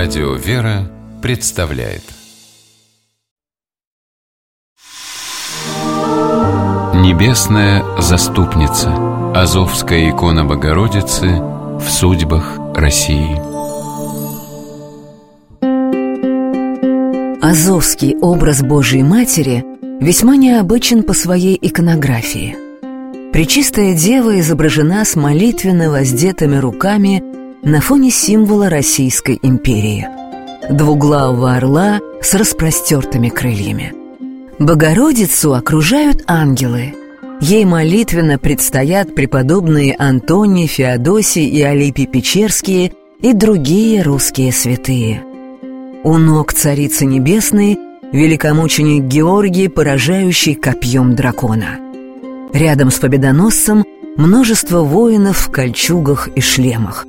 Радио «Вера» представляет Небесная заступница. Азовская икона Богородицы в судьбах России. Азовский образ Божией Матери весьма необычен по своей иконографии. Пречистая Дева изображена с молитвенно воздетыми руками на фоне символа Российской империи – двуглавого орла с распростертыми крыльями. Богородицу окружают ангелы. Ей молитвенно предстоят преподобные Антоний, Феодосий и Алипий Печерские и другие русские святые. У ног Царицы Небесной великомученик Георгий, поражающий копьем дракона. Рядом с победоносцем множество воинов в кольчугах и шлемах.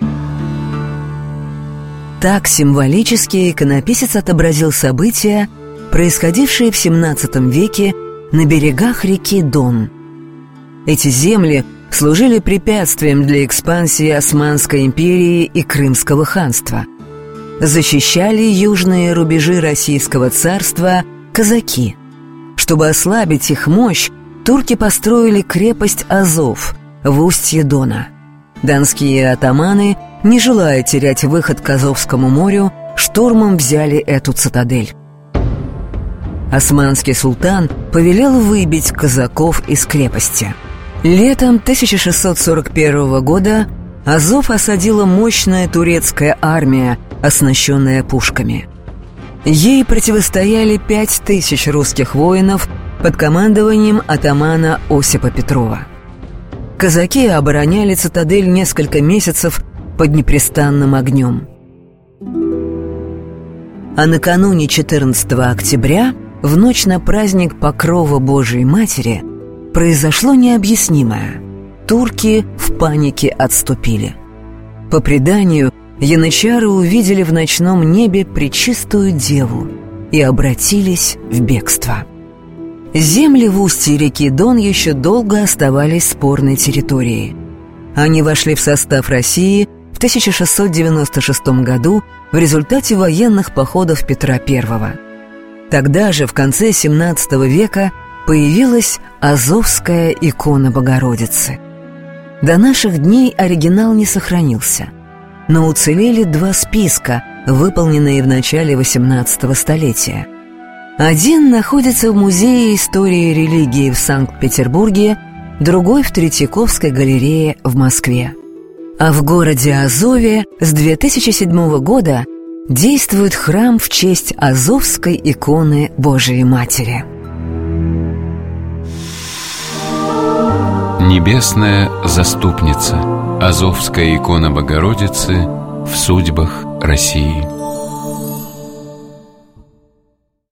Так символически иконописец отобразил события, происходившие в XVII веке на берегах реки Дон. Эти земли служили препятствием для экспансии Османской империи и Крымского ханства. Защищали южные рубежи Российского царства казаки. Чтобы ослабить их мощь, турки построили крепость Азов в устье Дона. Донские атаманы, не желая терять выход к Азовскому морю, штурмом взяли эту цитадель. Османский султан повелел выбить казаков из крепости. Летом 1641 года Азов осадила мощная турецкая армия, оснащенная пушками. Ей противостояли 5000 русских воинов под командованием атамана Осипа Петрова. Казаки обороняли цитадель несколько месяцев под непрестанным огнем. А накануне 14 октября, в ночь на праздник Покрова Божией Матери, произошло необъяснимое. Турки в панике отступили. По преданию, янычары увидели в ночном небе пречистую Деву и обратились в бегство. Земли в устье реки Дон еще долго оставались спорной территорией. Они вошли в состав России в 1696 году в результате военных походов Петра I. Тогда же, в конце XVII века, появилась Азовская икона Богородицы. До наших дней оригинал не сохранился, но уцелели два списка, выполненные в начале XVIII столетия. Один находится в Музее истории религии в Санкт-Петербурге, другой в Третьяковской галерее в Москве. А в городе Азове с 2007 года действует храм в честь Азовской иконы Божией Матери. Небесная заступница. Азовская икона Богородицы в судьбах России.